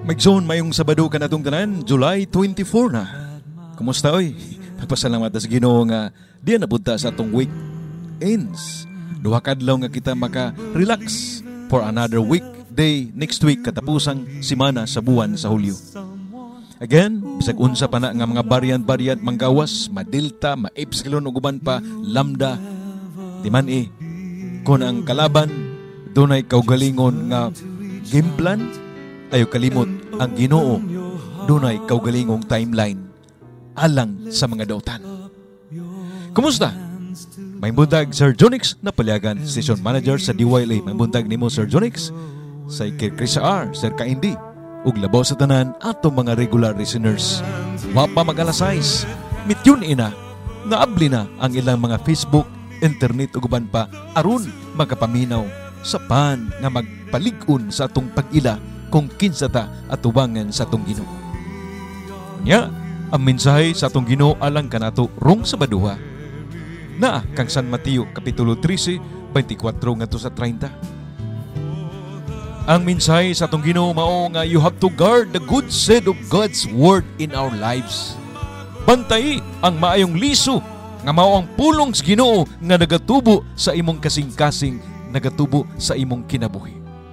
Magzone mayong Sabado ka na itong tanan, July 24 na. Kumusta oy? Nagpasalamat sa Ginoo nga diyan napunta sa atong week ends. Duha kadlaw nga kita maka-relax for another weekday next week katapusang simana sa buwan sa Hulyo. Again, bisag unsa pa na nga mga variant manggawas, ma-delta, ma-epsilon ug uban pa lambda. Di man kung ang kalaban dunay kaugalingon nga game plan, ayo kalimot ang Ginoo dunay kaugalingong timeline alang sa mga dautan. Kumusta? May buntag Sir Jonix na palyagan, Station Manager sa DYLA. May buntag nimo Sir Jonix, sa Krisa R, Sir Kaindi, ug labaw sa tanan atong mga regular listeners. Wa pa mag-alas 6, mityon ina, naabli na ang ilang mga Facebook, internet ug uban pa aron magapaminaw sa pan nga magpalig-on sa atong pag-ila kung kinsa ta atubangan sa atong Ginoo. Nya, ang mensahe sa atong Ginoo alang kanato rong Sabaduha na kang San Mateo Kapitulo 13, 24 ngadto sa 30. Ang mensahe sa atong Ginoo mao nga you have to guard the good seed of God's word in our lives. Bantay ang maayong liso nga mao ang pulong sa Ginoo nga nagatubo sa imong kasing-kasing, nagatubo sa imong kinabuhi.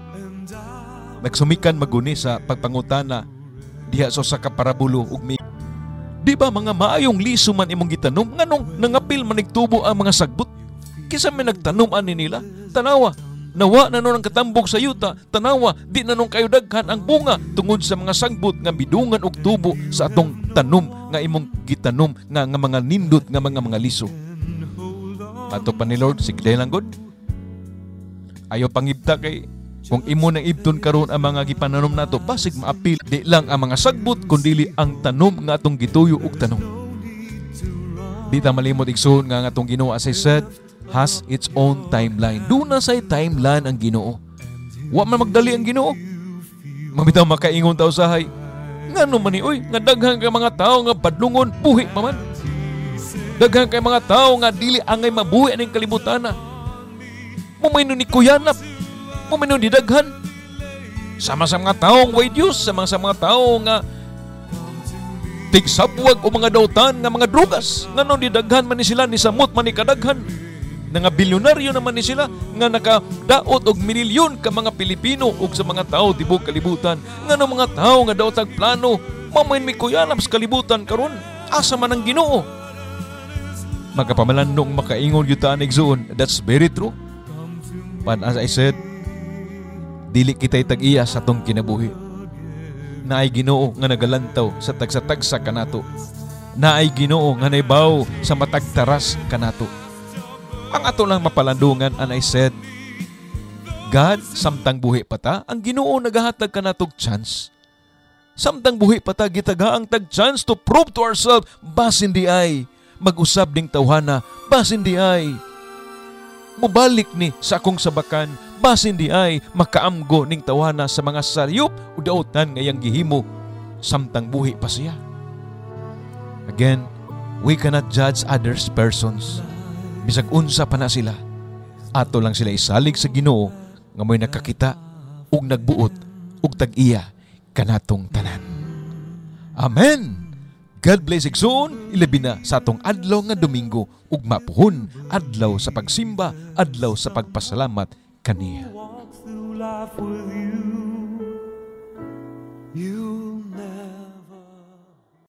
Nagsumikan maguni sa pagpangutana diha sa kaparabulo ug di ba mga maayong liso man imong gitanom nganong nangapil man nagtubo ang mga sagbot? Kisa may nagtanom ani nila, tanawa nawa na nun ang katambok sa yuta, tanawa di na nun kayo daghan ang bunga tungod sa mga sagbot nga bidungan og tubo sa atong tanom nga imong gitanom nga mga nindot nga mga liso. Ato pa ni Lord, sige lang God. Ayaw pangibta kay kung imo nang ibton karon ang mga gipananom nato, basig maapil di lang ang mga sagbot kundi ang tanom nga atong gituyo og tanom. Di ta malimot igsoon nga atong Ginoo, as I said, has its own timeline. Duna say timeline ang Ginoo. Wa man magdali ang Ginoo. Mamitaw makaingon ta usahay. Ngano man ni oy, nga daghan kay mga tawo nga padlungon buhi pa man. Daghan kay mga tawo nga dili angay mabuhi aning kalibutan na. Mumayno ni kuyanap. Mumayno di daghan. Sama sa mga taong way Diyos, sama sa mga tao nga tigsabwag o mga dautan nga mga drugas. Ngano di daghan man ni sila, ni samot man ni kadaghan. Nga bilyonaryo naman ni sila nga nakadaot og milyon ka mga Pilipino ug sa mga tao tibok kalibutan. Ngano mga tao nga daot og plano mamayn mi kuyanap sa kalibutan karon, asa man ang Ginoo? Magapamalandong makaingon gyud ta igsoon. That's very true. But as I said, dili kita'y tag-iya sa tong kinabuhi. Naay Ginoo nga nagalantaw sa tagsa-tagsa kanato. Naay Ginoo nga naibaw sa matagtaras kanato. Ang ato lang mapalandungan, and I said, God, samtang buhi pa ta, ang Ginoo nagahatag kanatog chance. Samtang buhi pa ta, gitaga ang tag-chance to prove to ourselves, basin di ay, mag-usab ding tawhana, basin di ay, mubalik ni sa akong sabakan, basin di ay makaamgo ning tawana sa mga sayop o dautan ngayang gihimo samtang buhi pa siya. Again, we cannot judge others persons. Bisag unsa pa na sila, ato lang sila isalig sa Ginoo nga mo'y nakakita ug nagbuot ug tag-iya kanatong tanan. Amen. God bless igsoon, ilabi na sa atong adlaw nga Domingo ug mapuhon adlaw sa pagsimba, adlaw sa pagpasalamat kaniya.